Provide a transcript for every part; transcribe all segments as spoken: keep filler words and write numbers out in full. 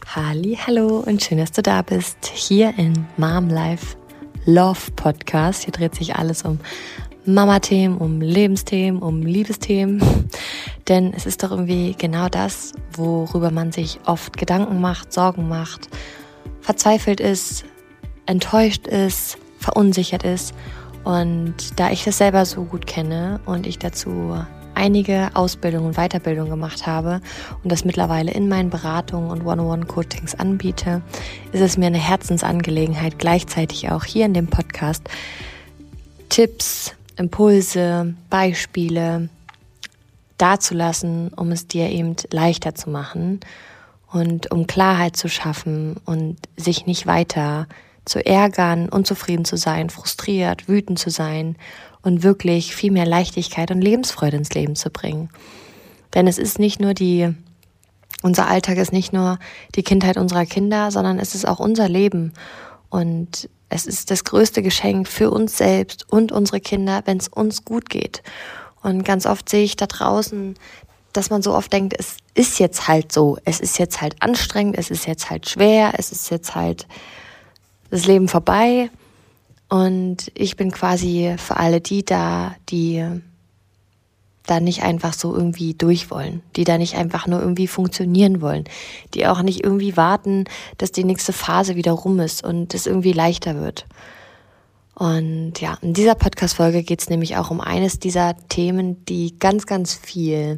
Halli, hallo und schön, dass du da bist, hier in Mom Life Love Podcast. Hier dreht sich alles um Mama-Themen, um Lebensthemen, um Liebesthemen, denn es ist doch irgendwie genau das, worüber man sich oft Gedanken macht, Sorgen macht, verzweifelt ist, enttäuscht ist, verunsichert ist. Und da ich das selber so gut kenne und ich dazu einige Ausbildungen und Weiterbildungen gemacht habe und das mittlerweile in meinen Beratungen und One-on-One-Coachings anbiete, ist es mir eine Herzensangelegenheit, gleichzeitig auch hier in dem Podcast Tipps, Impulse, Beispiele dazulassen, um es dir eben leichter zu machen und um Klarheit zu schaffen und sich nicht weiter zu ärgern, unzufrieden zu sein, frustriert, wütend zu sein und wirklich viel mehr Leichtigkeit und Lebensfreude ins Leben zu bringen. Denn es ist nicht nur die, unser Alltag ist nicht nur die Kindheit unserer Kinder, sondern es ist auch unser Leben. Und es ist das größte Geschenk für uns selbst und unsere Kinder, wenn es uns gut geht. Und ganz oft sehe ich da draußen, dass man so oft denkt, es ist jetzt halt so, es ist jetzt halt anstrengend, es ist jetzt halt schwer, es ist jetzt halt das Leben vorbei. Und ich bin quasi für alle die da, die da nicht einfach so irgendwie durch wollen, die da nicht einfach nur irgendwie funktionieren wollen, die auch nicht irgendwie warten, dass die nächste Phase wieder rum ist und es irgendwie leichter wird. Und ja, in dieser Podcast-Folge geht es nämlich auch um eines dieser Themen, die ganz, ganz viel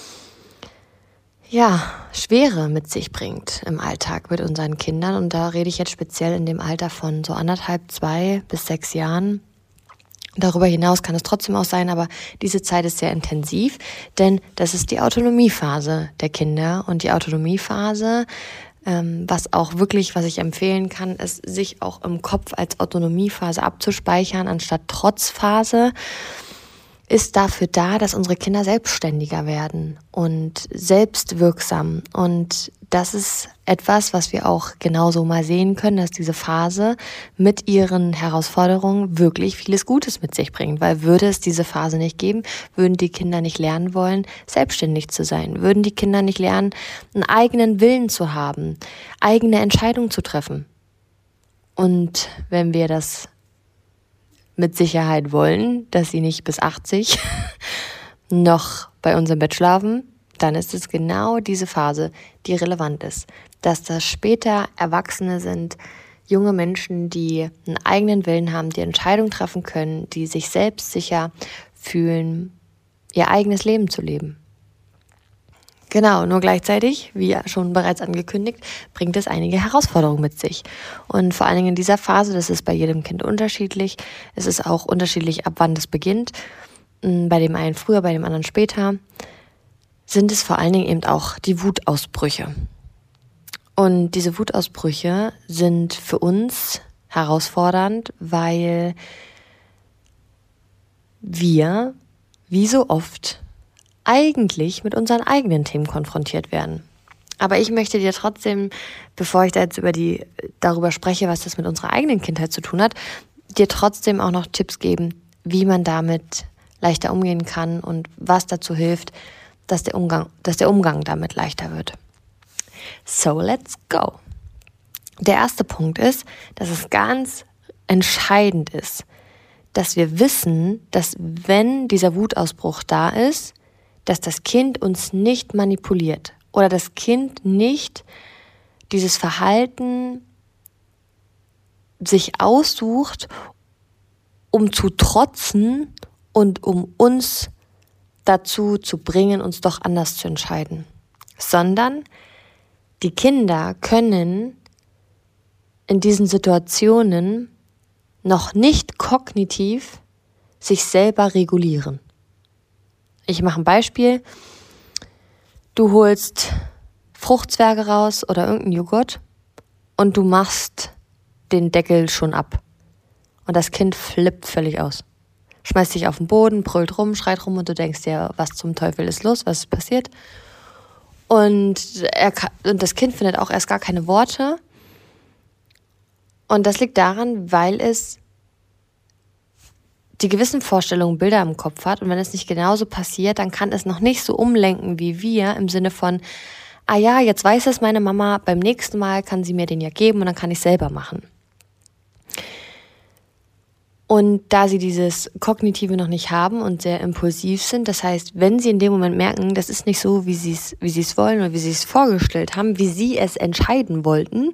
ja, Schwere mit sich bringt im Alltag mit unseren Kindern. Und da rede ich jetzt speziell in dem Alter von so anderthalb, zwei bis sechs Jahren. Darüber hinaus kann es trotzdem auch sein, aber diese Zeit ist sehr intensiv, denn das ist die Autonomiephase der Kinder. Und die Autonomiephase, ähm, was auch wirklich, was ich empfehlen kann, ist, sich auch im Kopf als Autonomiephase abzuspeichern, anstatt Trotzphase, ist dafür da, dass unsere Kinder selbstständiger werden und selbstwirksam. Und das ist etwas, was wir auch genauso mal sehen können, dass diese Phase mit ihren Herausforderungen wirklich vieles Gutes mit sich bringt. Weil würde es diese Phase nicht geben, würden die Kinder nicht lernen wollen, selbstständig zu sein. Würden die Kinder nicht lernen, einen eigenen Willen zu haben, eigene Entscheidungen zu treffen. Und wenn wir das mit Sicherheit wollen, dass sie nicht bis achtzig noch bei uns im Bett schlafen, dann ist es genau diese Phase, die relevant ist. Dass das später Erwachsene sind, junge Menschen, die einen eigenen Willen haben, die Entscheidungen treffen können, die sich selbstsicher fühlen, ihr eigenes Leben zu leben. Genau, nur gleichzeitig, wie schon bereits angekündigt, bringt es einige Herausforderungen mit sich. Und vor allen Dingen in dieser Phase, das ist bei jedem Kind unterschiedlich. Es ist auch unterschiedlich, ab wann das beginnt. Bei dem einen früher, bei dem anderen später. Sind es vor allen Dingen eben auch die Wutausbrüche. Und diese Wutausbrüche sind für uns herausfordernd, weil wir, wie so oft, eigentlich mit unseren eigenen Themen konfrontiert werden. Aber ich möchte dir trotzdem, bevor ich da jetzt über die, darüber spreche, was das mit unserer eigenen Kindheit zu tun hat, dir trotzdem auch noch Tipps geben, wie man damit leichter umgehen kann und was dazu hilft, dass der Umgang, dass der Umgang damit leichter wird. So, let's go. Der erste Punkt ist, dass es ganz entscheidend ist, dass wir wissen, dass wenn dieser Wutausbruch da ist, dass das Kind uns nicht manipuliert oder das Kind nicht dieses Verhalten sich aussucht, um zu trotzen und um uns dazu zu bringen, uns doch anders zu entscheiden. Sondern die Kinder können in diesen Situationen noch nicht kognitiv sich selber regulieren. Ich mache ein Beispiel. Du holst Fruchtzwerge raus oder irgendeinen Joghurt und du machst den Deckel schon ab. Und das Kind flippt völlig aus. Schmeißt dich auf den Boden, brüllt rum, schreit rum und du denkst dir, was zum Teufel ist los, was ist passiert? Und, er, und das Kind findet auch erst gar keine Worte. Und das liegt daran, weil es die gewissen Vorstellungen, Bilder im Kopf hat und wenn es nicht genauso passiert, dann kann es noch nicht so umlenken wie wir im Sinne von, ah ja, jetzt weiß es meine Mama, beim nächsten Mal kann sie mir den ja geben und dann kann ich selber machen. Und da sie dieses Kognitive noch nicht haben und sehr impulsiv sind, das heißt, wenn sie in dem Moment merken, das ist nicht so, wie sie es wie sie es wollen oder wie sie es vorgestellt haben, wie sie es entscheiden wollten,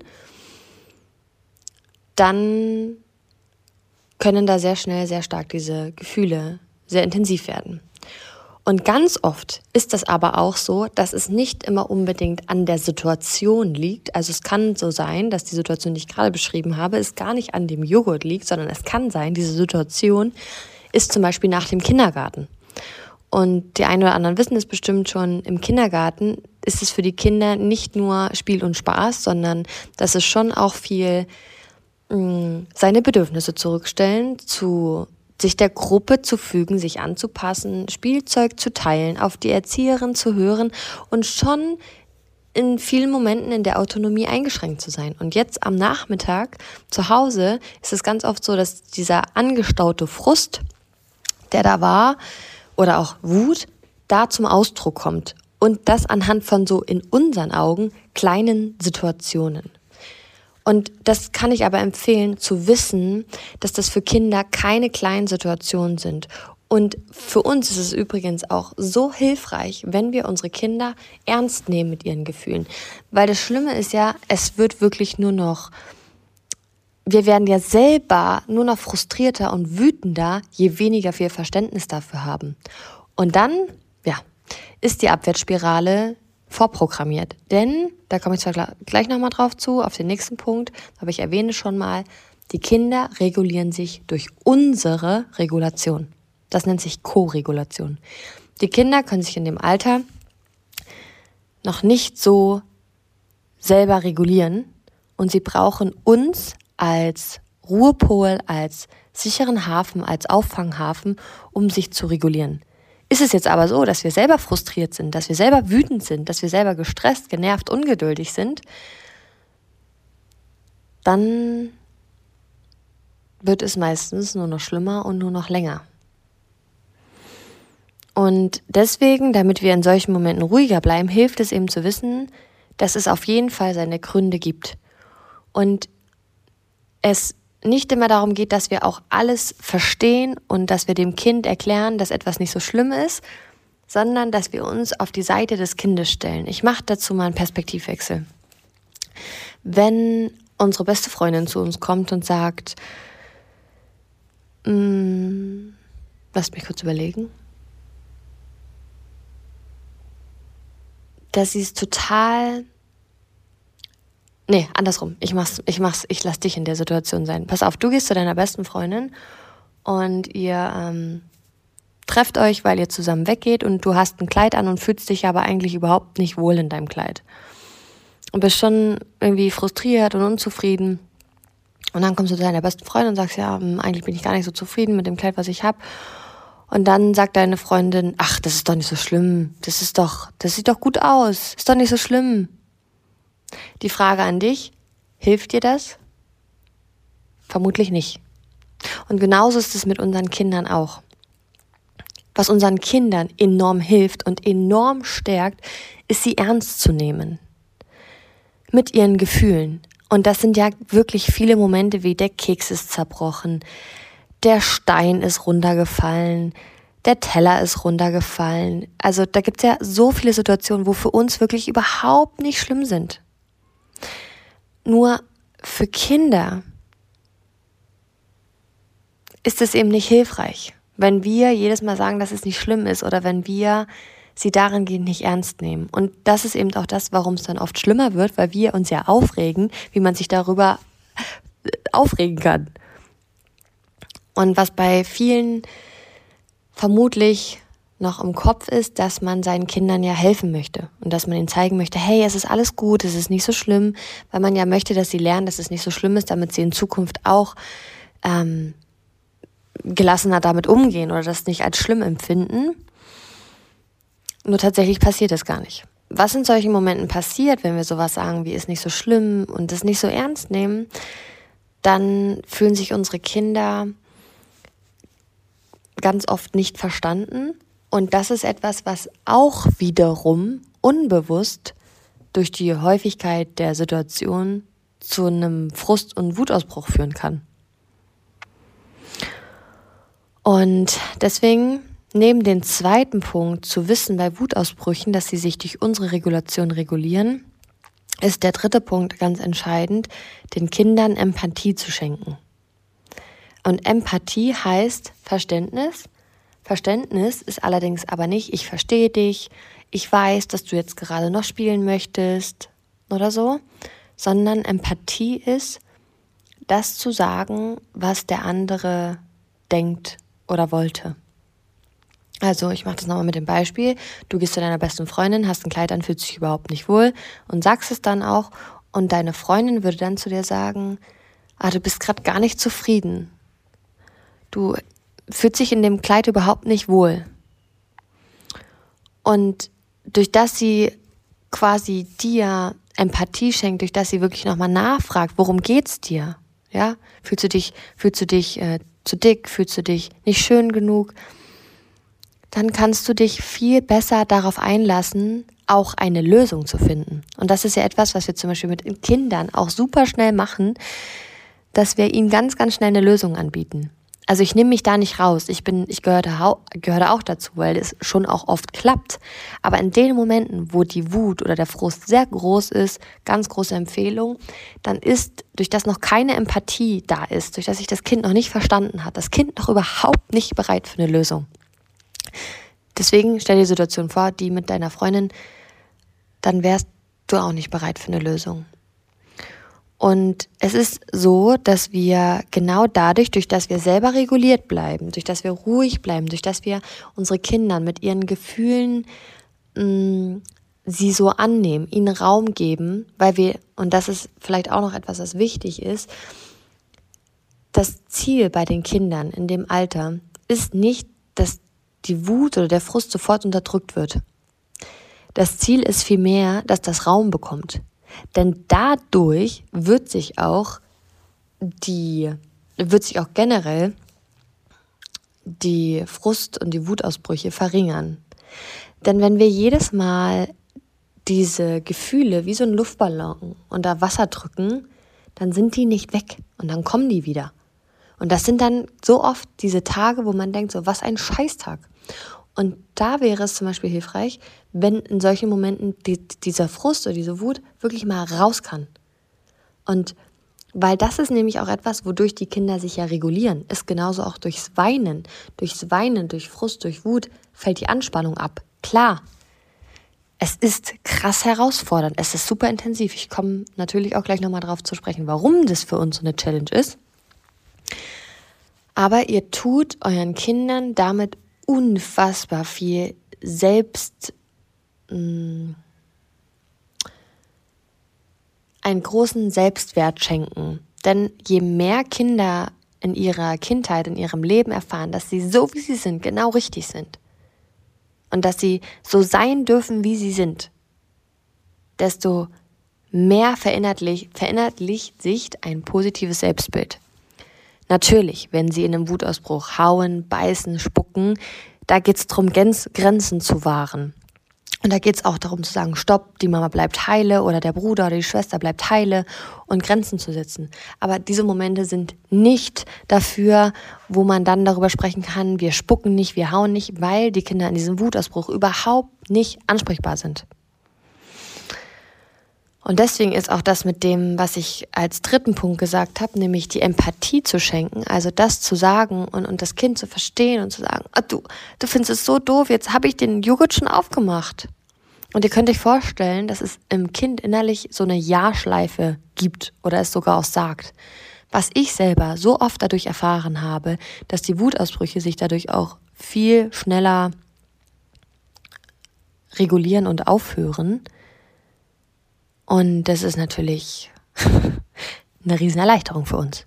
dann können da sehr schnell, sehr stark diese Gefühle sehr intensiv werden. Und ganz oft ist das aber auch so, dass es nicht immer unbedingt an der Situation liegt. Also es kann so sein, dass die Situation, die ich gerade beschrieben habe, es gar nicht an dem Joghurt liegt, sondern es kann sein, diese Situation ist zum Beispiel nach dem Kindergarten. Und die einen oder anderen wissen es bestimmt schon, im Kindergarten ist es für die Kinder nicht nur Spiel und Spaß, sondern das ist schon auch viel mh, seine Bedürfnisse zurückstellen, zu sich der Gruppe zu fügen, sich anzupassen, Spielzeug zu teilen, auf die Erzieherin zu hören und schon in vielen Momenten in der Autonomie eingeschränkt zu sein. Und jetzt am Nachmittag zu Hause ist es ganz oft so, dass dieser angestaute Frust, der da war, oder auch Wut, da zum Ausdruck kommt. Und das anhand von so in unseren Augen kleinen Situationen. Und das kann ich aber empfehlen, zu wissen, dass das für Kinder keine kleinen Situationen sind. Und für uns ist es übrigens auch so hilfreich, wenn wir unsere Kinder ernst nehmen mit ihren Gefühlen. Weil das Schlimme ist ja, es wird wirklich nur noch, wir werden ja selber nur noch frustrierter und wütender, je weniger wir Verständnis dafür haben. Und dann, ja, ist die Abwärtsspirale vorprogrammiert. Denn, da komme ich zwar gleich nochmal drauf zu, auf den nächsten Punkt, aber ich erwähne schon mal, die Kinder regulieren sich durch unsere Regulation. Das nennt sich Co-Regulation. Die Kinder können sich in dem Alter noch nicht so selber regulieren und sie brauchen uns als Ruhepol, als sicheren Hafen, als Auffanghafen, um sich zu regulieren. Ist es jetzt aber so, dass wir selber frustriert sind, dass wir selber wütend sind, dass wir selber gestresst, genervt, ungeduldig sind, dann wird es meistens nur noch schlimmer und nur noch länger. Und deswegen, damit wir in solchen Momenten ruhiger bleiben, hilft es eben zu wissen, dass es auf jeden Fall seine Gründe gibt. Und es nicht immer darum geht, dass wir auch alles verstehen und dass wir dem Kind erklären, dass etwas nicht so schlimm ist, sondern dass wir uns auf die Seite des Kindes stellen. Ich mache dazu mal einen Perspektivwechsel. Wenn unsere beste Freundin zu uns kommt und sagt, mh, lasst mich kurz überlegen, dass sie es total Nee, andersrum. Ich mach's, ich mach's, ich lass dich in der Situation sein. Pass auf, du gehst zu deiner besten Freundin und ihr ähm, trefft euch, weil ihr zusammen weggeht und du hast ein Kleid an und fühlst dich aber eigentlich überhaupt nicht wohl in deinem Kleid. Und bist schon irgendwie frustriert und unzufrieden. Und dann kommst du zu deiner besten Freundin und sagst, ja, eigentlich bin ich gar nicht so zufrieden mit dem Kleid, was ich habe. Und dann sagt deine Freundin, ach, das ist doch nicht so schlimm. Das ist doch, das sieht doch gut aus. Ist doch nicht so schlimm. Die Frage an dich, hilft dir das? Vermutlich nicht. Und genauso ist es mit unseren Kindern auch. Was unseren Kindern enorm hilft und enorm stärkt, ist sie ernst zu nehmen. Mit ihren Gefühlen. Und das sind ja wirklich viele Momente wie der Keks ist zerbrochen, der Stein ist runtergefallen, der Teller ist runtergefallen. Also da gibt es ja so viele Situationen, wo für uns wirklich überhaupt nicht schlimm sind. Nur für Kinder ist es eben nicht hilfreich, wenn wir jedes Mal sagen, dass es nicht schlimm ist oder wenn wir sie dahingehend nicht ernst nehmen. Und das ist eben auch das, warum es dann oft schlimmer wird, weil wir uns ja aufregen, wie man sich darüber aufregen kann. Und was bei vielen vermutlich noch im Kopf ist, dass man seinen Kindern ja helfen möchte und dass man ihnen zeigen möchte, hey, es ist alles gut, es ist nicht so schlimm, weil man ja möchte, dass sie lernen, dass es nicht so schlimm ist, damit sie in Zukunft auch ähm, gelassener damit umgehen oder das nicht als schlimm empfinden. Nur tatsächlich passiert das gar nicht. Was in solchen Momenten passiert, wenn wir sowas sagen wie ist nicht so schlimm und das nicht so ernst nehmen, dann fühlen sich unsere Kinder ganz oft nicht verstanden. Und das ist etwas, was auch wiederum unbewusst durch die Häufigkeit der Situation zu einem Frust- und Wutausbruch führen kann. Und deswegen, neben dem zweiten Punkt, zu wissen bei Wutausbrüchen, dass sie sich durch unsere Regulation regulieren, ist der dritte Punkt ganz entscheidend, den Kindern Empathie zu schenken. Und Empathie heißt Verständnis. Verständnis ist allerdings aber nicht, ich verstehe dich, ich weiß, dass du jetzt gerade noch spielen möchtest oder so, sondern Empathie ist, das zu sagen, was der andere denkt oder wollte. Also ich mache das nochmal mit dem Beispiel. Du gehst zu deiner besten Freundin, hast ein Kleid an, fühlst dich überhaupt nicht wohl und sagst es dann auch und deine Freundin würde dann zu dir sagen, ah, du bist gerade gar nicht zufrieden. Du fühlst dich in dem Kleid überhaupt nicht wohl. Und durch das sie quasi dir Empathie schenkt, durch das sie wirklich nochmal nachfragt, worum geht's dir? Ja? Fühlst du dich, fühlst du dich äh, zu dick? Fühlst du dich nicht schön genug? Dann kannst du dich viel besser darauf einlassen, auch eine Lösung zu finden. Und das ist ja etwas, was wir zum Beispiel mit Kindern auch super schnell machen, dass wir ihnen ganz, ganz schnell eine Lösung anbieten. Also ich nehme mich da nicht raus. Ich bin, ich gehöre da, gehöre da auch dazu, weil es schon auch oft klappt. Aber in den Momenten, wo die Wut oder der Frust sehr groß ist, ganz große Empfehlung, dann ist, durch das noch keine Empathie da ist, durch das sich das Kind noch nicht verstanden hat, das Kind noch überhaupt nicht bereit für eine Lösung. Deswegen stell dir die Situation vor, die mit deiner Freundin, dann wärst du auch nicht bereit für eine Lösung. Und es ist so, dass wir genau dadurch, durch das wir selber reguliert bleiben, durch das wir ruhig bleiben, durch das wir unsere Kinder mit ihren Gefühlen mh, sie so annehmen, ihnen Raum geben, weil wir, und das ist vielleicht auch noch etwas, was wichtig ist, das Ziel bei den Kindern in dem Alter ist nicht, dass die Wut oder der Frust sofort unterdrückt wird. Das Ziel ist vielmehr, dass das Raum bekommt. Denn dadurch wird sich auch die, wird sich auch generell die Frust- und die Wutausbrüche verringern. Denn wenn wir jedes Mal diese Gefühle wie so ein Luftballon unter Wasser drücken, dann sind die nicht weg und dann kommen die wieder. Und das sind dann so oft diese Tage, wo man denkt, so was ein Scheißtag. Und da wäre es zum Beispiel hilfreich, wenn in solchen Momenten die, dieser Frust oder diese Wut wirklich mal raus kann. Und weil das ist nämlich auch etwas, wodurch die Kinder sich ja regulieren, ist genauso auch durchs Weinen. Durchs Weinen, durch Frust, durch Wut fällt die Anspannung ab. Klar, es ist krass herausfordernd, es ist super intensiv. Ich komme natürlich auch gleich nochmal drauf zu sprechen, warum das für uns so eine Challenge ist. Aber ihr tut euren Kindern damit unfassbar viel selbst, mh, einen großen Selbstwert schenken. Denn je mehr Kinder in ihrer Kindheit, in ihrem Leben erfahren, dass sie so wie sie sind, genau richtig sind und dass sie so sein dürfen, wie sie sind, desto mehr verinnerlicht, verinnerlicht sich ein positives Selbstbild. Natürlich, wenn sie in einem Wutausbruch hauen, beißen, spucken, da geht es darum, Grenzen zu wahren. Und da geht es auch darum zu sagen, stopp, die Mama bleibt heile oder der Bruder oder die Schwester bleibt heile und Grenzen zu setzen. Aber diese Momente sind nicht dafür, wo man dann darüber sprechen kann, wir spucken nicht, wir hauen nicht, weil die Kinder in diesem Wutausbruch überhaupt nicht ansprechbar sind. Und deswegen ist auch das mit dem, was ich als dritten Punkt gesagt habe, nämlich die Empathie zu schenken, also das zu sagen und, und das Kind zu verstehen und zu sagen, ah, du, du findest es so doof, jetzt habe ich den Joghurt schon aufgemacht. Und ihr könnt euch vorstellen, dass es im Kind innerlich so eine Ja-Schleife gibt oder es sogar auch sagt. Was ich selber so oft dadurch erfahren habe, dass die Wutausbrüche sich dadurch auch viel schneller regulieren und aufhören. Und das ist natürlich eine Riesenerleichterung für uns.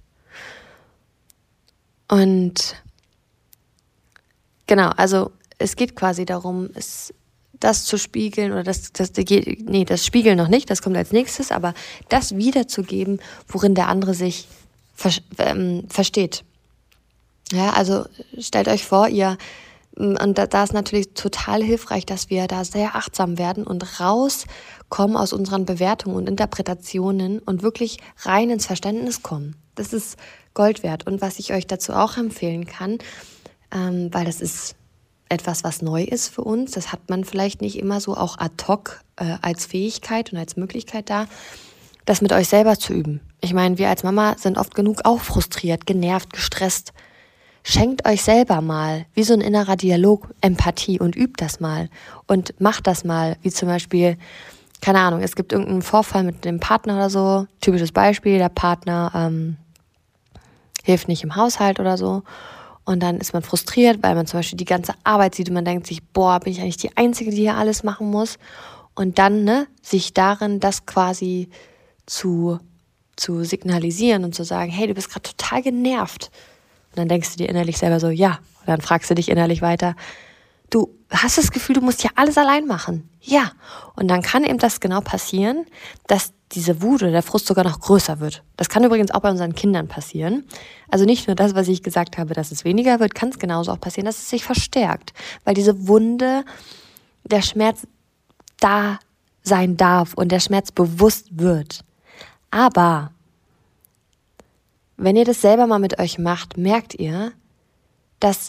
Und genau, also es geht quasi darum, es, das zu spiegeln oder das, das, nee, das Spiegeln noch nicht, das kommt als nächstes, aber das wiederzugeben, worin der andere sich ver, ähm, versteht. Ja, also stellt euch vor, ihr Und da, da ist natürlich total hilfreich, dass wir da sehr achtsam werden und rauskommen aus unseren Bewertungen und Interpretationen und wirklich rein ins Verständnis kommen. Das ist Gold wert. Und was ich euch dazu auch empfehlen kann, ähm, weil das ist etwas, was neu ist für uns, das hat man vielleicht nicht immer so auch ad hoc äh, als Fähigkeit und als Möglichkeit da, das mit euch selber zu üben. Ich meine, wir als Mama sind oft genug auch frustriert, genervt, gestresst. Schenkt euch selber mal, wie so ein innerer Dialog, Empathie und übt das mal und macht das mal, wie zum Beispiel, keine Ahnung, es gibt irgendeinen Vorfall mit dem Partner oder so, typisches Beispiel, der Partner ähm, hilft nicht im Haushalt oder so und dann ist man frustriert, weil man zum Beispiel die ganze Arbeit sieht und man denkt sich, boah, bin ich eigentlich die Einzige, die hier alles machen muss und dann ne, sich darin das quasi zu, zu signalisieren und zu sagen, hey, du bist gerade total genervt. Und dann denkst du dir innerlich selber so, ja. Und dann fragst du dich innerlich weiter, du hast das Gefühl, du musst ja alles allein machen. Ja. Und dann kann eben das genau passieren, dass diese Wut oder der Frust sogar noch größer wird. Das kann übrigens auch bei unseren Kindern passieren. Also nicht nur das, was ich gesagt habe, dass es weniger wird, kann es genauso auch passieren, dass es sich verstärkt. Weil diese Wunde, der Schmerz da sein darf und der Schmerz bewusst wird. Aber wenn ihr das selber mal mit euch macht, merkt ihr, dass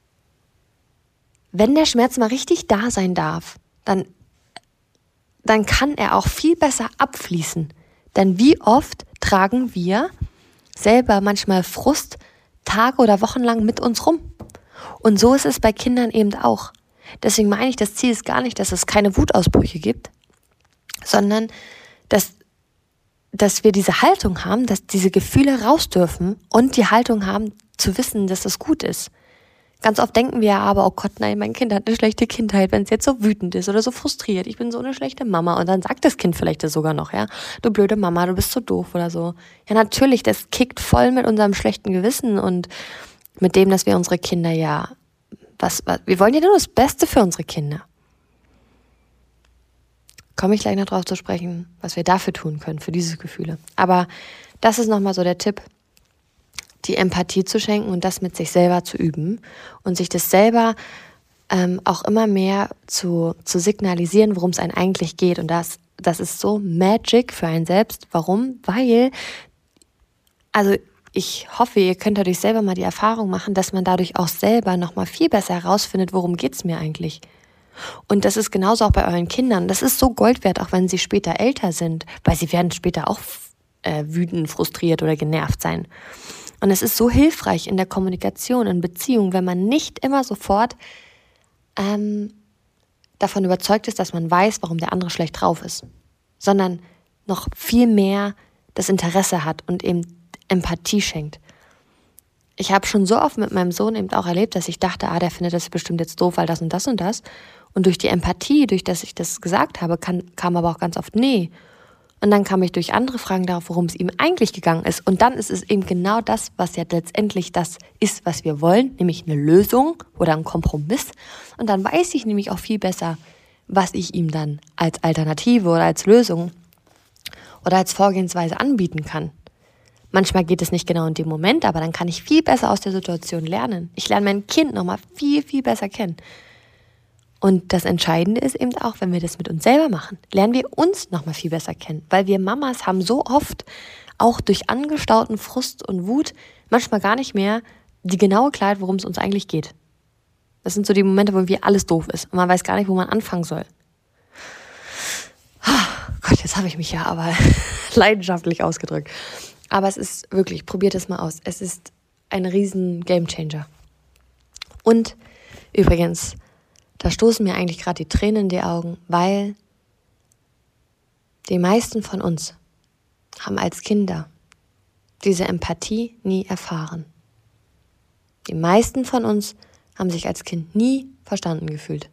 wenn der Schmerz mal richtig da sein darf, dann, dann kann er auch viel besser abfließen. Denn wie oft tragen wir selber manchmal Frust Tage oder Wochen lang mit uns rum? Und so ist es bei Kindern eben auch. Deswegen meine ich, das Ziel ist gar nicht, dass es keine Wutausbrüche gibt, sondern dass dass wir diese Haltung haben, dass diese Gefühle raus dürfen und die Haltung haben, zu wissen, dass das gut ist. Ganz oft denken wir aber, oh Gott, nein, mein Kind hat eine schlechte Kindheit, wenn es jetzt so wütend ist oder so frustriert. Ich bin so eine schlechte Mama. Und dann sagt das Kind vielleicht das sogar noch, ja, du blöde Mama, du bist so doof oder so. Ja, natürlich, das kickt voll mit unserem schlechten Gewissen und mit dem, dass wir unsere Kinder ja, was, was wir wollen ja nur das Beste für unsere Kinder. Komme ich gleich noch drauf zu sprechen, was wir dafür tun können, für diese Gefühle. Aber das ist nochmal so der Tipp, die Empathie zu schenken und das mit sich selber zu üben und sich das selber ähm, auch immer mehr zu, zu signalisieren, worum es einem eigentlich geht. Und das, das ist so Magic für einen selbst. Warum? Weil, also ich hoffe, ihr könnt dadurch selber mal die Erfahrung machen, dass man dadurch auch selber nochmal viel besser herausfindet, worum geht's mir eigentlich. Und das ist genauso auch bei euren Kindern. Das ist so Gold wert, auch wenn sie später älter sind, weil sie werden später auch äh, wütend, frustriert oder genervt sein. Und es ist so hilfreich in der Kommunikation, in Beziehungen, wenn man nicht immer sofort ähm, davon überzeugt ist, dass man weiß, warum der andere schlecht drauf ist, sondern noch viel mehr das Interesse hat und eben Empathie schenkt. Ich habe schon so oft mit meinem Sohn eben auch erlebt, dass ich dachte, ah, der findet das bestimmt jetzt doof, weil das und das und das. Und durch die Empathie, durch das ich das gesagt habe, kann, kam aber auch ganz oft nee. Und dann kam ich durch andere Fragen darauf, worum es ihm eigentlich gegangen ist. Und dann ist es eben genau das, was ja letztendlich das ist, was wir wollen, nämlich eine Lösung oder ein Kompromiss. Und dann weiß ich nämlich auch viel besser, was ich ihm dann als Alternative oder als Lösung oder als Vorgehensweise anbieten kann. Manchmal geht es nicht genau in dem Moment, aber dann kann ich viel besser aus der Situation lernen. Ich lerne mein Kind nochmal viel, viel besser kennen. Und das Entscheidende ist eben auch, wenn wir das mit uns selber machen, lernen wir uns nochmal viel besser kennen. Weil wir Mamas haben so oft, auch durch angestauten Frust und Wut, manchmal gar nicht mehr die genaue Klarheit, worum es uns eigentlich geht. Das sind so die Momente, wo wir alles doof ist und man weiß gar nicht, wo man anfangen soll. Oh Gott, jetzt habe ich mich ja aber leidenschaftlich ausgedrückt. Aber es ist wirklich, probiert es mal aus. Es ist ein riesen Gamechanger. Und übrigens, da stoßen mir eigentlich gerade die Tränen in die Augen, weil die meisten von uns haben als Kinder diese Empathie nie erfahren. Die meisten von uns haben sich als Kind nie verstanden gefühlt.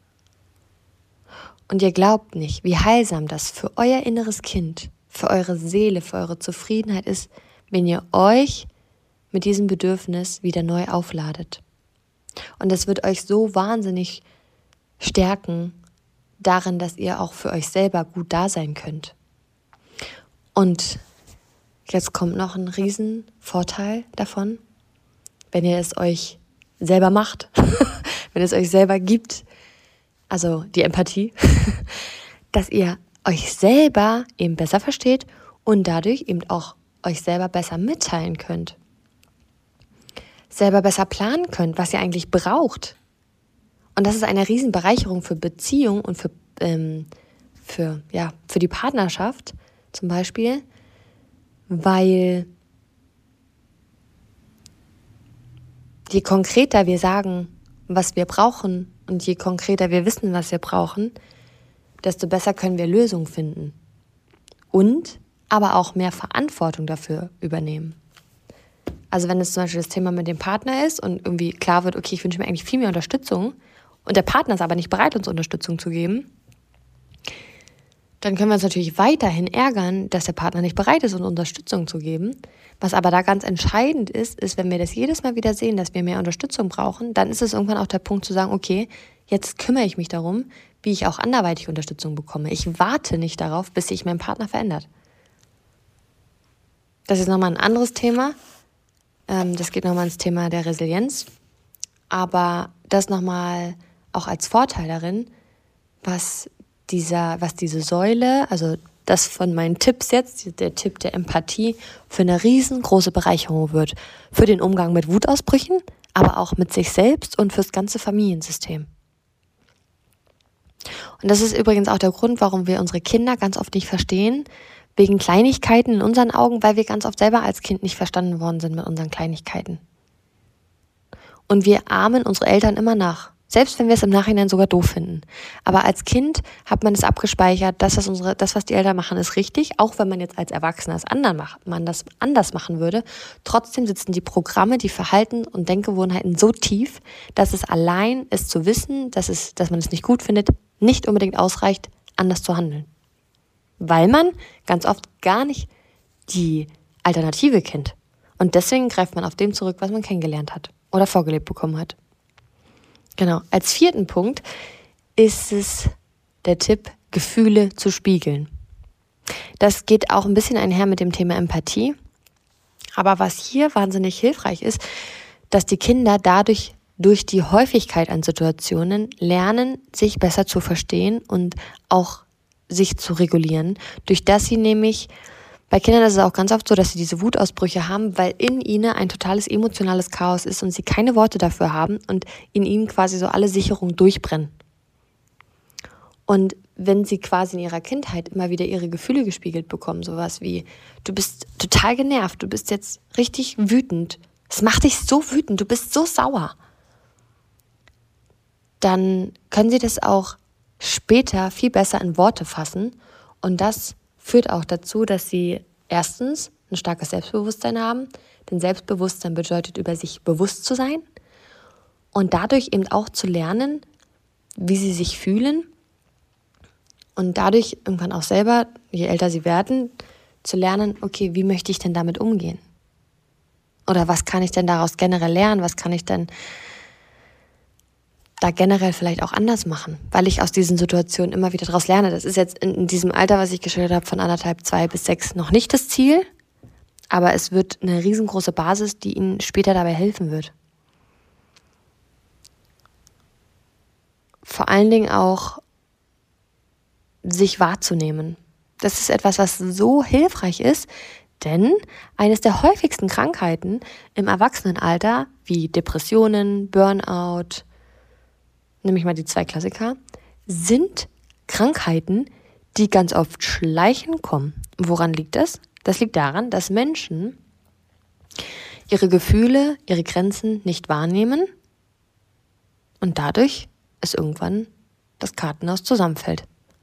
Und ihr glaubt nicht, wie heilsam das für euer inneres Kind, für eure Seele, für eure Zufriedenheit ist, wenn ihr euch mit diesem Bedürfnis wieder neu aufladet. Und es wird euch so wahnsinnig stärken darin, dass ihr auch für euch selber gut da sein könnt. Und jetzt kommt noch ein Riesenvorteil davon, wenn ihr es euch selber macht, wenn wenn es euch selber gibt, also die Empathie, dass ihr euch selber eben besser versteht und dadurch eben auch euch selber besser mitteilen könnt. Selber besser planen könnt, was ihr eigentlich braucht. Und das ist eine Riesenbereicherung für Beziehung und für, ähm, für, ja, für die Partnerschaft zum Beispiel, weil je konkreter wir sagen, was wir brauchen und je konkreter wir wissen, was wir brauchen, desto besser können wir Lösungen finden und aber auch mehr Verantwortung dafür übernehmen. Also wenn es zum Beispiel das Thema mit dem Partner ist und irgendwie klar wird, okay, ich wünsche mir eigentlich viel mehr Unterstützung und der Partner ist aber nicht bereit, uns Unterstützung zu geben, dann können wir uns natürlich weiterhin ärgern, dass der Partner nicht bereit ist, uns Unterstützung zu geben. Was aber da ganz entscheidend ist, ist, wenn wir das jedes Mal wieder sehen, dass wir mehr Unterstützung brauchen, dann ist es irgendwann auch der Punkt zu sagen, okay, jetzt kümmere ich mich darum, wie ich auch anderweitig Unterstützung bekomme. Ich warte nicht darauf, bis sich mein Partner verändert. Das ist nochmal ein anderes Thema. Das geht nochmal ins Thema der Resilienz. Aber das nochmal auch als Vorteil darin, was dieser, was diese Säule, also das von meinen Tipps jetzt, der Tipp der Empathie, für eine riesengroße Bereicherung wird. Für den Umgang mit Wutausbrüchen, aber auch mit sich selbst und fürs ganze Familiensystem. Und das ist übrigens auch der Grund, warum wir unsere Kinder ganz oft nicht verstehen, wegen Kleinigkeiten in unseren Augen, weil wir ganz oft selber als Kind nicht verstanden worden sind mit unseren Kleinigkeiten. Und wir ahmen unsere Eltern immer nach. Selbst wenn wir es im Nachhinein sogar doof finden. Aber als Kind hat man es abgespeichert, das, was unsere, das, was die Eltern machen, ist richtig. Auch wenn man jetzt als Erwachsener es anders macht, man das anders machen würde. Trotzdem sitzen die Programme, die Verhalten und Denkgewohnheiten so tief, dass es allein ist zu wissen, dass es, dass man es nicht gut findet, nicht unbedingt ausreicht, anders zu handeln. Weil man ganz oft gar nicht die Alternative kennt. Und deswegen greift man auf dem zurück, was man kennengelernt hat oder vorgelebt bekommen hat. Genau, als vierten Punkt ist es der Tipp, Gefühle zu spiegeln. Das geht auch ein bisschen einher mit dem Thema Empathie. Aber was hier wahnsinnig hilfreich ist, dass die Kinder dadurch durch die Häufigkeit an Situationen lernen, sich besser zu verstehen und auch sich zu regulieren, durch das sie nämlich, bei Kindern ist es auch ganz oft so, dass sie diese Wutausbrüche haben, weil in ihnen ein totales emotionales Chaos ist und sie keine Worte dafür haben und in ihnen quasi so alle Sicherungen durchbrennen. Und wenn sie quasi in ihrer Kindheit immer wieder ihre Gefühle gespiegelt bekommen, sowas wie, du bist total genervt, du bist jetzt richtig wütend, es macht dich so wütend, du bist so sauer, dann können sie das auch später viel besser in Worte fassen und das führt auch dazu, dass sie erstens ein starkes Selbstbewusstsein haben, denn Selbstbewusstsein bedeutet, über sich bewusst zu sein und dadurch eben auch zu lernen, wie sie sich fühlen und dadurch irgendwann auch selber, je älter sie werden, zu lernen, okay, wie möchte ich denn damit umgehen? Oder was kann ich denn daraus generell lernen? Was kann ich denn da generell vielleicht auch anders machen, weil ich aus diesen Situationen immer wieder daraus lerne. Das ist jetzt in, in diesem Alter, was ich geschildert habe, von anderthalb, zwei bis sechs noch nicht das Ziel, aber es wird eine riesengroße Basis, die ihnen später dabei helfen wird. Vor allen Dingen auch sich wahrzunehmen. Das ist etwas, was so hilfreich ist, denn eines der häufigsten Krankheiten im Erwachsenenalter, wie Depressionen, Burnout, nämlich mal die zwei Klassiker, sind Krankheiten, die ganz oft schleichend kommen. Woran liegt das? Das liegt daran, dass Menschen ihre Gefühle, ihre Grenzen nicht wahrnehmen und dadurch es irgendwann das Kartenhaus zusammenfällt.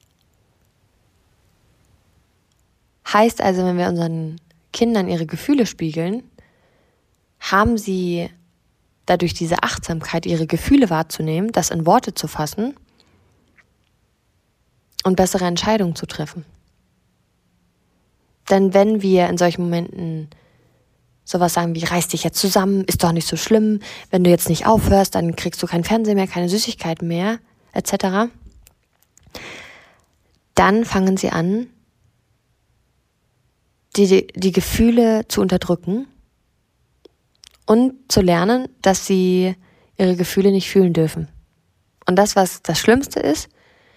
Heißt also, wenn wir unseren Kindern ihre Gefühle spiegeln, haben sie dadurch diese Achtsamkeit, ihre Gefühle wahrzunehmen, das in Worte zu fassen und bessere Entscheidungen zu treffen. Denn wenn wir in solchen Momenten sowas sagen wie, reiß dich jetzt zusammen, ist doch nicht so schlimm, wenn du jetzt nicht aufhörst, dann kriegst du kein Fernsehen mehr, keine Süßigkeiten mehr, et cetera, dann fangen sie an, die, die Gefühle zu unterdrücken und zu lernen, dass sie ihre Gefühle nicht fühlen dürfen. Und das, was das Schlimmste ist,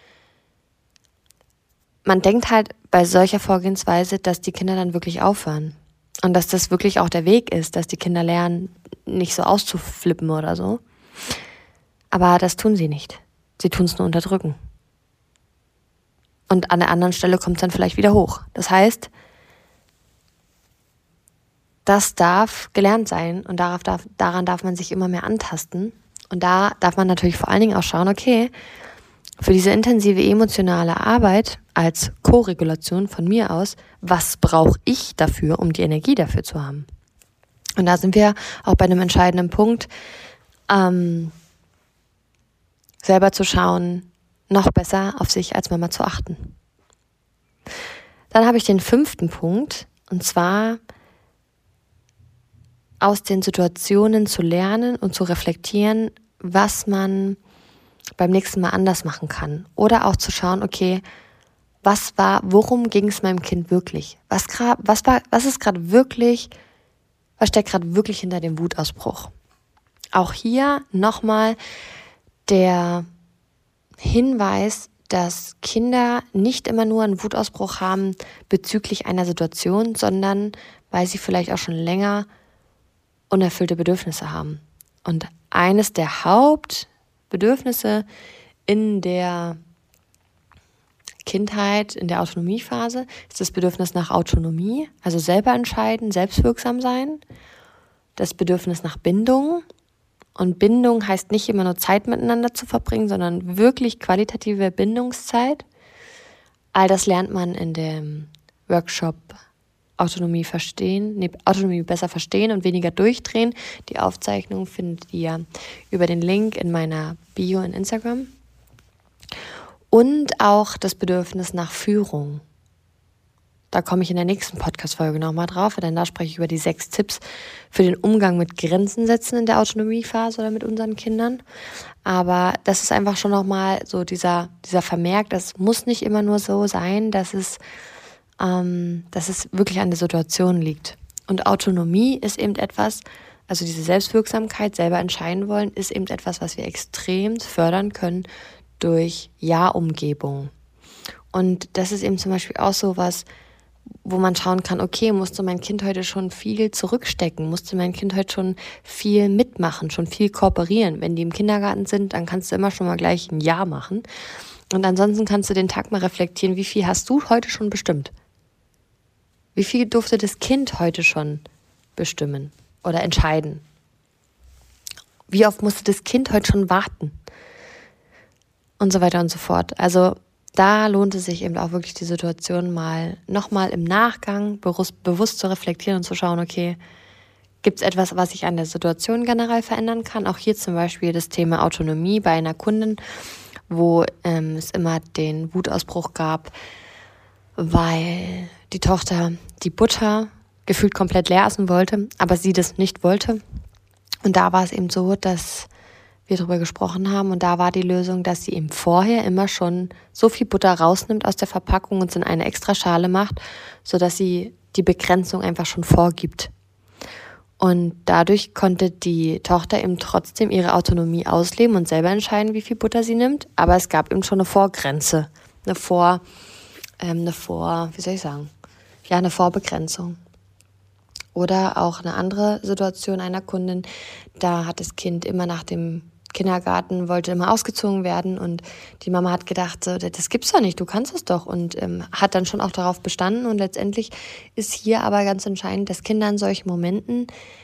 man denkt halt bei solcher Vorgehensweise, dass die Kinder dann wirklich aufhören. Und dass das wirklich auch der Weg ist, dass die Kinder lernen, nicht so auszuflippen oder so. Aber das tun sie nicht. Sie tun es nur unterdrücken. Und an der anderen Stelle kommt es dann vielleicht wieder hoch. Das heißt, das darf gelernt sein und darauf darf, daran darf man sich immer mehr antasten. Und da darf man natürlich vor allen Dingen auch schauen, okay, für diese intensive emotionale Arbeit als Co-Regulation von mir aus, was brauche ich dafür, um die Energie dafür zu haben? Und da sind wir auch bei einem entscheidenden Punkt, ähm, selber zu schauen, noch besser auf sich als Mama zu achten. Dann habe ich den fünften Punkt, und zwar aus den Situationen zu lernen und zu reflektieren, was man beim nächsten Mal anders machen kann. Oder auch zu schauen, okay, was war, worum ging es meinem Kind wirklich? Was, grad, was, war, was ist gerade wirklich, was steckt gerade wirklich hinter dem Wutausbruch? Auch hier nochmal der Hinweis, dass Kinder nicht immer nur einen Wutausbruch haben bezüglich einer Situation, sondern weil sie vielleicht auch schon länger unerfüllte Bedürfnisse haben. Und eines der Hauptbedürfnisse in der Kindheit, in der Autonomiephase, ist das Bedürfnis nach Autonomie, also selber entscheiden, selbstwirksam sein, das Bedürfnis nach Bindung. Und Bindung heißt nicht immer nur Zeit miteinander zu verbringen, sondern wirklich qualitative Bindungszeit. All das lernt man in dem Workshop Autonomie verstehen, nee, Autonomie besser verstehen und weniger durchdrehen. Die Aufzeichnung findet ihr über den Link in meiner Bio in Instagram. Und auch das Bedürfnis nach Führung. Da komme ich in der nächsten Podcast-Folge nochmal drauf, denn da spreche ich über die sechs Tipps für den Umgang mit Grenzen setzen in der Autonomiephase oder mit unseren Kindern. Aber das ist einfach schon nochmal so dieser, dieser Vermerk, das muss nicht immer nur so sein, dass es, ähm, dass es wirklich an der Situation liegt. Und Autonomie ist eben etwas, also diese Selbstwirksamkeit, selber entscheiden wollen, ist eben etwas, was wir extrem fördern können durch Ja-Umgebung. Und das ist eben zum Beispiel auch so was, wo man schauen kann, okay, musste mein Kind heute schon viel zurückstecken, musste mein Kind heute schon viel mitmachen, schon viel kooperieren. Wenn die im Kindergarten sind, dann kannst du immer schon mal gleich ein Ja machen. Und ansonsten kannst du den Tag mal reflektieren, wie viel hast du heute schon bestimmt? Wie viel durfte das Kind heute schon bestimmen oder entscheiden? Wie oft musste das Kind heute schon warten? Und so weiter und so fort. Also da lohnt es sich eben auch wirklich die Situation mal nochmal im Nachgang bewusst, bewusst zu reflektieren und zu schauen, okay, gibt es etwas, was ich an der Situation generell verändern kann? Auch hier zum Beispiel das Thema Autonomie bei einer Kundin, wo ähm, es immer den Wutausbruch gab, weil die Tochter die Butter gefühlt komplett leer essen wollte, aber sie das nicht wollte. Und da war es eben so, dass wir darüber gesprochen haben und da war die Lösung, dass sie eben vorher immer schon so viel Butter rausnimmt aus der Verpackung und es in eine extra Schale macht, sodass sie die Begrenzung einfach schon vorgibt. Und dadurch konnte die Tochter eben trotzdem ihre Autonomie ausleben und selber entscheiden, wie viel Butter sie nimmt, aber es gab eben schon eine Vorgrenze, eine Vor, ähm, eine Vor, wie soll ich sagen, ja, eine Vorbegrenzung. Oder auch eine andere Situation einer Kundin, da hat das Kind immer nach dem Kindergarten, wollte immer ausgezogen werden und die Mama hat gedacht, so, das gibt's doch nicht, du kannst es doch und ähm, hat dann schon auch darauf bestanden und letztendlich ist hier aber ganz entscheidend, dass Kinder in solchen Momenten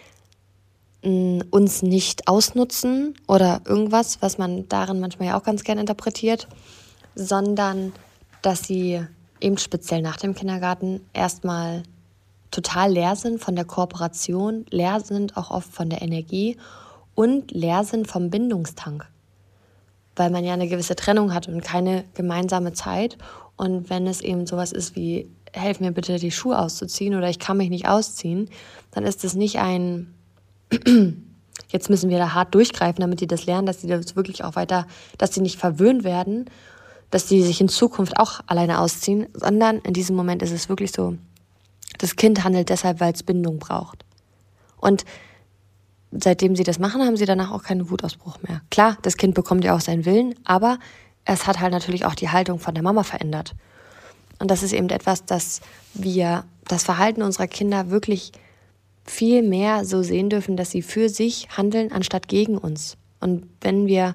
mh, uns nicht ausnutzen oder irgendwas, was man darin manchmal ja auch ganz gerne interpretiert, sondern dass sie eben speziell nach dem Kindergarten erstmal total leer sind von der Kooperation, leer sind auch oft von der Energie und leer sind vom Bindungstank, weil man ja eine gewisse Trennung hat und keine gemeinsame Zeit. Und wenn es eben sowas ist wie, helf mir bitte die Schuhe auszuziehen oder ich kann mich nicht ausziehen, dann ist es nicht ein, jetzt müssen wir da hart durchgreifen, damit die das lernen, dass sie das wirklich auch weiter, dass sie nicht verwöhnt werden, dass sie sich in Zukunft auch alleine ausziehen, sondern in diesem Moment ist es wirklich so, das Kind handelt deshalb, weil es Bindung braucht. Und seitdem sie das machen, haben sie danach auch keinen Wutausbruch mehr. Klar, das Kind bekommt ja auch seinen Willen, aber es hat halt natürlich auch die Haltung von der Mama verändert. Und das ist eben etwas, dass wir das Verhalten unserer Kinder wirklich viel mehr so sehen dürfen, dass sie für sich handeln, anstatt gegen uns. Und wenn wir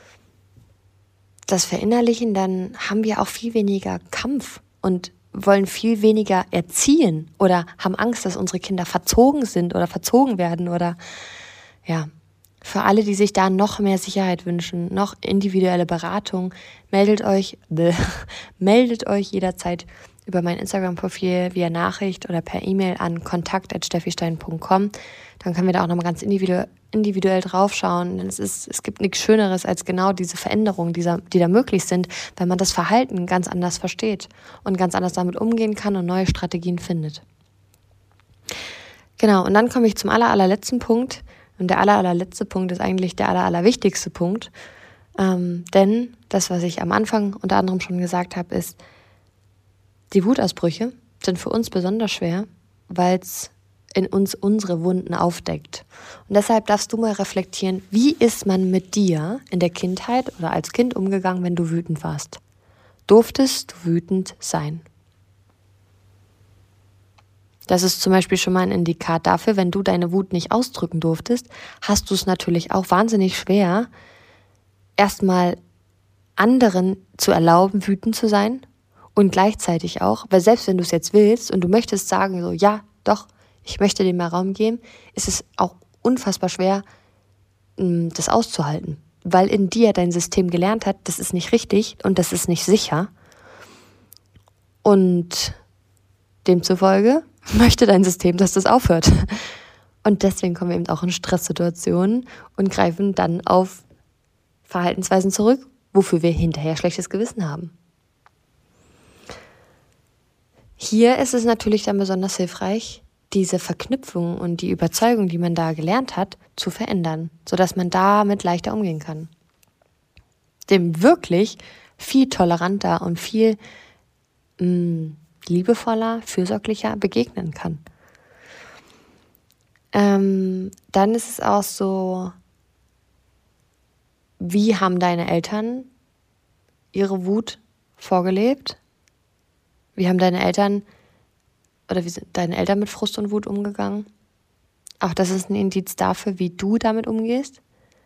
das verinnerlichen, dann haben wir auch viel weniger Kampf und wollen viel weniger erziehen oder haben Angst, dass unsere Kinder verzogen sind oder verzogen werden oder ja, für alle, die sich da noch mehr Sicherheit wünschen, noch individuelle Beratung, meldet euch, bäh, meldet euch jederzeit über mein Instagram-Profil via Nachricht oder per E-Mail an kontakt at steffistein punkt com. Dann können wir da auch nochmal ganz individuell, individuell draufschauen. Denn es ist, es gibt nichts Schöneres als genau diese Veränderungen, die, die da möglich sind, weil man das Verhalten ganz anders versteht und ganz anders damit umgehen kann und neue Strategien findet. Genau, und dann komme ich zum aller, allerletzten Punkt. Und der aller, allerletzte Punkt ist eigentlich der aller, allerwichtigste Punkt. Ähm, denn das, was ich am Anfang unter anderem schon gesagt habe, ist, die Wutausbrüche sind für uns besonders schwer, weil es in uns unsere Wunden aufdeckt. Und deshalb darfst du mal reflektieren, wie ist man mit dir in der Kindheit oder als Kind umgegangen, wenn du wütend warst? Durftest du wütend sein? Das ist zum Beispiel schon mal ein Indikat dafür, wenn du deine Wut nicht ausdrücken durftest, hast du es natürlich auch wahnsinnig schwer, erstmal anderen zu erlauben, wütend zu sein und gleichzeitig auch, weil selbst wenn du es jetzt willst und du möchtest sagen, so ja, doch, ich möchte dem mehr Raum geben, ist es auch unfassbar schwer, das auszuhalten, weil in dir dein System gelernt hat, das ist nicht richtig und das ist nicht sicher und demzufolge möchte dein System, dass das aufhört. Und deswegen kommen wir eben auch in Stresssituationen und greifen dann auf Verhaltensweisen zurück, wofür wir hinterher schlechtes Gewissen haben. Hier ist es natürlich dann besonders hilfreich, diese Verknüpfung und die Überzeugung, die man da gelernt hat, zu verändern, sodass man damit leichter umgehen kann. Dem wirklich viel toleranter und viel mh, liebevoller, fürsorglicher begegnen kann. Ähm, dann ist es auch so, wie haben deine Eltern ihre Wut vorgelebt? Wie haben deine Eltern oder wie sind deine Eltern mit Frust und Wut umgegangen? Auch das ist ein Indiz dafür, wie du damit umgehst.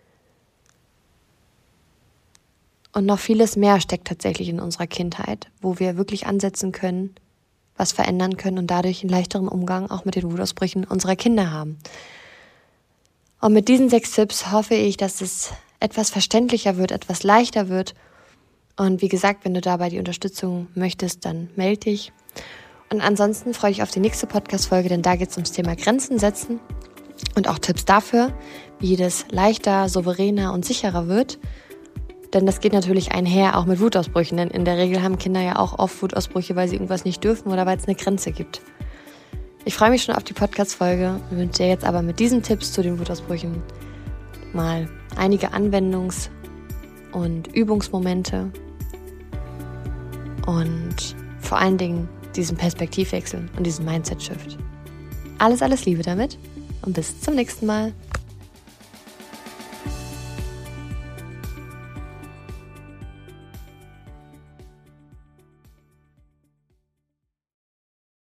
Und noch vieles mehr steckt tatsächlich in unserer Kindheit, wo wir wirklich ansetzen können, was verändern können und dadurch einen leichteren Umgang auch mit den Wutausbrüchen unserer Kinder haben. Und mit diesen sechs Tipps hoffe ich, dass es etwas verständlicher wird, etwas leichter wird. Und wie gesagt, wenn du dabei die Unterstützung möchtest, dann melde dich. Und ansonsten freue ich mich auf die nächste Podcast-Folge, denn da geht es ums Thema Grenzen setzen und auch Tipps dafür, wie das leichter, souveräner und sicherer wird. Denn das geht natürlich einher auch mit Wutausbrüchen, denn in der Regel haben Kinder ja auch oft Wutausbrüche, weil sie irgendwas nicht dürfen oder weil es eine Grenze gibt. Ich freue mich schon auf die Podcast-Folge und wünsche dir jetzt aber mit diesen Tipps zu den Wutausbrüchen mal einige Anwendungs- und Übungsmomente und vor allen Dingen diesen Perspektivwechsel und diesen Mindset-Shift. Alles, alles Liebe damit und bis zum nächsten Mal.